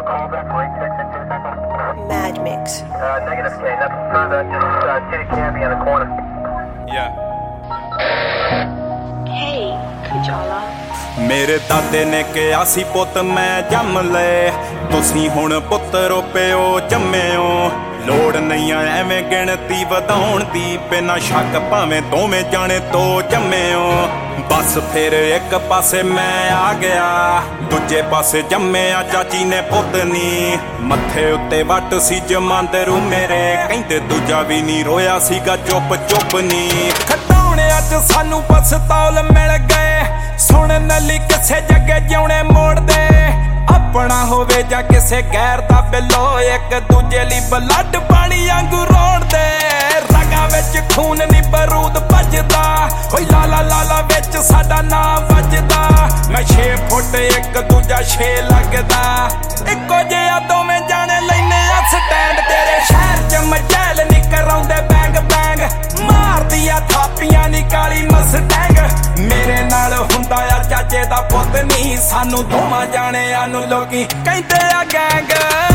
Mad Mix. Negative K, nothing further, just Kitty Candy on the corner. Yeah. Hey, Kajala. ਮੇਰੇ ਦਾਦੇ ਨੇ ਕਿਹਾ ਸੀ ਪੁੱਤ ਮੈਂ ਜੰਮ ਲੈ, ਤੁਸੀਂ ਹੁਣ ਪੁੱਤਰੋ ਪਿਓ ਜੰਮਿਓ। ਲੋੜ ਨਹੀਂ ਆ ਐਵੇਂ ਗਿਣਤੀ ਵਧਾਉਣ ਦੀ, ਬਿਨਾਂ ਸ਼ੱਕ ਭਾਵੇਂ ਦੋਵੇਂ ਜਾਣੇ ਤੋਂ ਜੰਮਿਓ। ਬਸ ਫਿਰ ਇੱਕ ਪਾਸੇ ਮੈਂ ਆ ਗਿਆ, ਦੂਜੇ ਪਾਸੇ ਜੰਮਿਆ ਚਾਚੀ ਨੇ ਪੁੱਤ ਨੀ। ਮੱਥੇ ਉੱਤੇ ਵੱਟ ਸੀ ਜਮਾਂਦਰੂ ਮੇਰੇ, ਕਹਿੰਦੇ ਦੂਜਾ ਵੀ ਨਹੀਂ ਰੋਇਆ ਸੀਗਾ ਚੁੱਪ ਚੁੱਪ ਨੀ। ਖਟਾਉਣਿਆਂ 'ਚ ਸਾਨੂੰ ਪਸਤੌਲ ਮਿਲ ਗਏ, ਸੁਣਨ ਲਈ ਕਿਸੇ ਜੱਗੇ ਜਿਉਣੇ ਮੋੜਦੇ। ਆਪਣਾ ਹੋਵੇ ਜਾਂ ਕਿਸੇ ਗੈਰ ਦਾ ਬਿੱਲੋ, ਇੱਕ ਦੂਜੇ ਲਈ ਬਲੱਡ ਪਾਣੀ ਵਾਂਗੂ ਰੋੜਦੇ। ਰਗਾਂ ਵਿੱਚ ਖੂਨ ਨੀ ਬਰੂਦ ਭੱਜਦਾ, ਓਏ ਲਾਲਾ ਲਾਲਾ ਵਿੱਚ ਸਾਡਾ ਨਾਂ ਵੱਜਦਾ। ਮੈਂ 6 ਫੁੱਟ ਇੱਕ ਦੂਜਾ 6 ਲੱਗਦਾ, ਇੱਕੋ ਜਿਹਾ ਦੋਵੇਂ ਜਾਣੇ ਲੈਨੇ ਆ ਸਟੈਂਡ। ਤੇਰੇ ਸ਼ਹਿਰ 'ਚ ਮਚੈਲ ਨੀ ਕਰਾਉਂਦੇ ਬੈਂਗ ਬੈਂਗ, ਮਾਰਦੀ ਆ ਥਾਪੀਆਂ ਨੀ ਕਾਲੀ ਮਸਟੈਂਗ। ਮੇਰੇ ਨਾਲ ਹੁੰਦਾ ਆ ਚਾਚੇ ਦਾ ਪੁੱਤ ਨੀ, ਸਾਨੂੰ ਦੋਵਾਂ ਜਾਣਿਆਂ ਨੂੰ ਲੋਕੀ ਕਹਿੰਦੇ ਆ ਗੈਂਗ।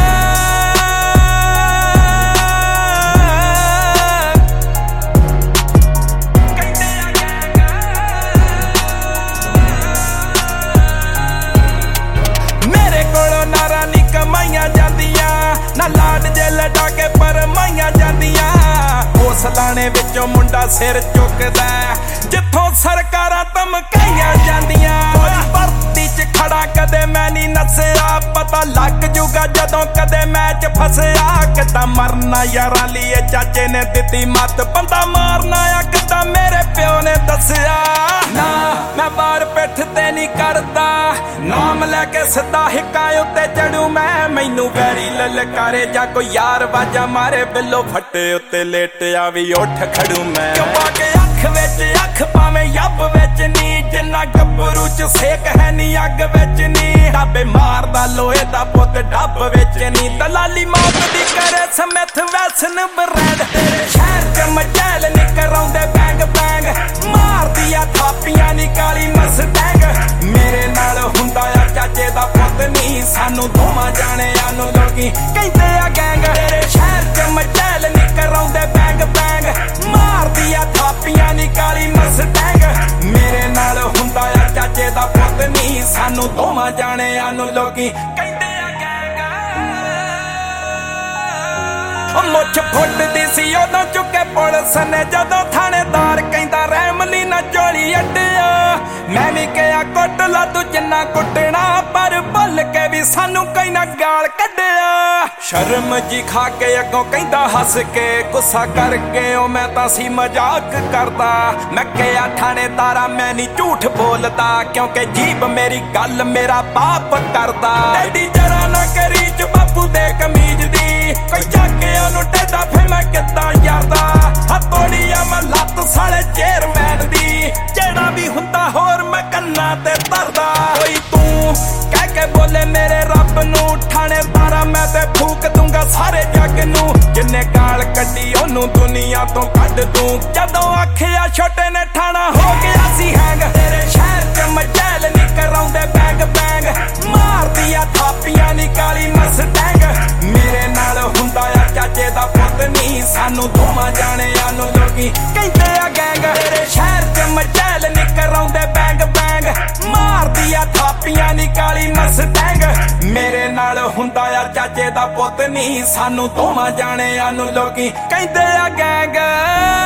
ਮੇਰੇ ਕੋਲੋਂ ਨਾਰਾਂ ਨੀ ਕਮਾਈਆਂ ਜਾਂਦੀਆਂ, ਨਾ ਲਾਡ ਜੇ ਲਟਾ ਕੇ ਪਰਮਾਈਆਂ ਜਾਂਦੀਆਂ। ਉਸ ਲਾਣੇ ਵਿੱਚੋਂ ਮੁੰਡਾ ਸਿਰ ਚੁੱਕਦਾ, ਜਿੱਥੋਂ ਸਰਕਾਰਾਂ ਧਮਕਾਈਆਂ ਜਾਂਦੀਆਂ। ਭਰਤੀ 'ਚ ਖੜਾ ਕਦੇ ਮੈਂ ਨੀ ਨੱਸਿਆ, ਪਤਾ ਲੱਗ ਜੂਗਾ ਜਦੋਂ ਕਦੇ ਮੈਚ ਫਸਿਆ। ਕਿੱਦਾਂ ਮਰਨਾ ਯਾਰਾਂ ਲਈ ਚਾਚੇ ਨੇ ਦਿੱਤੀ ਮੱਤ, ਬੰਦਾ ਮਾਰਨਾ ਆ ਕਿੱਦਾਂ ਮੇਰੇ ਪਿਓ ਨੇ ਦੱਸਿਆ। ਨਾ ਮੈਂ ਬਾਹਰ ਪਿੱਠ ਤੇ ਨੀ ਕਰਦਾ, ਨਾਮ ਲੈ ਕੇ ਸਿੱਧਾ ਹਿੱਕਾਂ ਉੱਤੇ ਚੜੂ ਮੈਂ। ਮੈਨੂੰ ਵੈਰੀ ਲਲਕਾਰੇ ਜਾਂ ਕੋਈ ਯਾਰ ਵਾਜਾ ਮਾਰੇ, ਬਿੱਲੋ ਫੱਟੇ ਉੱਤੇ ਲੇਟਿਆ ਵੀ ਉੱਠ ਖੜੂ ਮੈਂ। ਕਿਉਂ ਪਾ ਕੇ ਅੱਖ ਵਿੱਚ ਅੱਖ ਪਾਵੇਂ ਯੱਬ ਵਿੱਚ ਨੀ, ਜਿੰਨਾ ਗੱਭਰੂ 'ਚ ਸੇਕ ਹੈ ਨੀ ਅੱਗ ਵਿੱਚ ਨੀ। ਡਾਬੇ ਮਾਰਦਾ ਲੋਹੇ ਦਾ ਪੁੱਤ ਡੱਬ ਵਿੱਚ ਨੀ, ਦਲਾਲੀ ਮੌਤ ਦੀ ਕਰੇ ਸਮਿਥ ਵੈਸਨ ਬਰੈਂਡ। ਤੇਰੇ ਸ਼ਹਿਰ 'ਚ ਮਚੈਲ ਨੀ ਕਰਾਉਂਦੇ ਬੈਂਗ ਬੈਂਗ, ਮਾਰਦੀ ਆ ਥਾਪੀਆਂ ਨੀ ਕਾਲੀ ਮਸਟੈਂਗ। ਮੇਰੇ ਨਾਲ ਹੁੰਦਾ ਆ ਚਾਚੇ ਦਾ ਪੁੱਤ ਨੀ, ਸਾਨੂੰ ਦੋਵਾਂ ਜਾਣਿਆਂ ਨੂੰ ਲੋਕੀ ਕਹਿੰਦੇ ਆ ਗੈਂਗ। ਤੇਰੇ ਸ਼ਹਿਰ 'ਚ ਮਚੈਲ ਨੀ ਕਰਾਉਂਦੇ ਬੈਂਗ ਬੈਂਗ, ਮਾਰਦੀ ਆ ਥਾਪੀਆਂ ਨੀ ਕਾਲੀ ਮਸਟੈਂਗ। ਮੇਰੇ ਨਾਲ ਹੁੰਦਾ ਆ ਚਾਚੇ ਦਾ ਪੁੱਤ ਨੀ, ਸਾਨੂੰ ਦੋਵਾਂ ਜਾਣਿਆਂ ਨੂੰ ਲੋਕੀ ਕਹਿੰਦੇ ਆ ਗੈਂਗ। ਉਹ ਮੁੱਛ ਫੁੱਟਦੀ ਸੀ ਉਦੋਂ ਚੁੱਕੇ ਪੁਲਿਸ ਨੇ, ਜਦੋਂ ਥਾਣੇਦਾਰ ਕਹਿੰਦਾ ਰਹਿਮਲੀ ਨਾ ਝੋਲੀ ਅੱਡਿਆ। ਮੈਂ ਵੀ ਕਿਹਾ ਕੁੱਟ ਲਾ ਤੂੰ ਜਿੰਨਾ ਕੁੱਟਣਾ, ਪਰ ਭੁੱਲ ਕੇ ਵੀ ਸਾਨੂੰ ਕੋਈ ਨਾ ਗਾਲ ਕੱਢਿਆ। ਸ਼ਰਮ ਜੀ ਖਾ ਕੇ ਅੱਗੋਂ ਕਹਿੰਦਾ ਹੱਸ ਕੇ, ਗੁੱਸਾ ਕਰਕੇ ਉਹ ਮੈਂ ਤਾਂ ਸੀ ਮਜ਼ਾਕ ਕਰਦਾ। ਮੈਂ ਕਿਹਾ ਥਾਣੇਦਾਰਾ ਮੈਂ ਨੀ ਝੂਠ ਬੋਲਦਾ, ਕਿਉਂਕਿ ਜੀਬ ਮੇਰੀ ਗੱਲ ਮੇਰਾ ਬਾਪ ਕਰਦਾ। ਐਡੀ ਜਰਾ ਨਾ ਕਰੀ ਚ ਬਾਪੂ ਦੇ ਕਮੀਜ਼ ਦੀ, ਕੋਈ ਚੱਕ ਕੇ ਉਹਨੂੰ ਟੇਡਾ ਫੇ ਮੈਂ ਕਿੱਦਾਂ ਯਾਰਦਾ। ਹੱਥੋੜੀ ਆ ਮੈਂ ਲੱਤ ਸਾਲੇ ਚੇਅਰਮੈਨ ਦੀ, ਜਿਹੜਾ ਵੀ ਹੁੰਦਾ ਹੋਰ ਮੈਂ ਕੰਨਾਂ ਤੇ ਧਰਦਾ। ਕੋਈ ਤੂੰ ਕਹਿ ਕੇ ਬੋਲੇ ਮੇਰੇ ਰੱਬ ਨੂੰ, ਥਾਣੇਦਾਰਾ ਮੈਂ ਤੇ ਫੂਕ ਦੂੰਗਾ ਸਾਰੇ ਜੱਗ ਨੂੰ। ਜਿੰਨੇ ਗਾਲ ਕੱਢੀ ਉਹਨੂੰ ਦੁਨੀਆ ਤੋਂ ਕੱਢ ਦੂੰ, ਜਦੋਂ ਆਖਿਆ ਛੋਟੇ ਨੇ ਠਾਣਾ ਹੋ ਗਿਆ ਸੀ ਹੈਂਗ। ਤੇਰੇ ਸ਼ਹਿਰ 'ਚ ਮਚੈਲ ਨੀ ਕਰਾਉਂਦੇ ਬੈਂਗ ਬੈਂਗ, ਮਾਰਦੀ ਆ ਥਾਪੀਆਂ ਨੀ ਕਾਲੀ ਮਸਟੈਂਗ। ਮੇਰੇ ਨਾਲ ਹੁੰਦਾ ਆ ਚਾਚੇ ਦਾ ਪੁੱਤ ਨੀ, ਸਾਨੂੰ ਦੋਵਾਂ ਜਾਣਿਆਂ ਨੂੰ ਲੋਕੀ ਕਹਿੰਦੇ ਆ ਗੈਂਗ। ਤੇਰੇ ਸ਼ਹਿਰ 'ਚ ਮਚੈਲ ਨੀ ਕਰਾਉਂਦੇ ਬੈਂਗ ਬੈਂਗ, ਮਾਰਦੀ ਆ ਥਾਪੀਆਂ ਨੀ ਕਾਲੀ ਮਸਟੈਂਗ। ਮੇਰੇ ਨਾਲ ਹੁੰਦਾ ਆ ਚਾਚੇ ਦਾ ਪੁੱਤ ਨੀ, ਸਾਨੂੰ ਦੋਵਾਂ ਜਾਣਿਆਂ ਨੂੰ ਲੋਕੀ ਕਹਿੰਦੇ ਆ ਗੈਂਗ।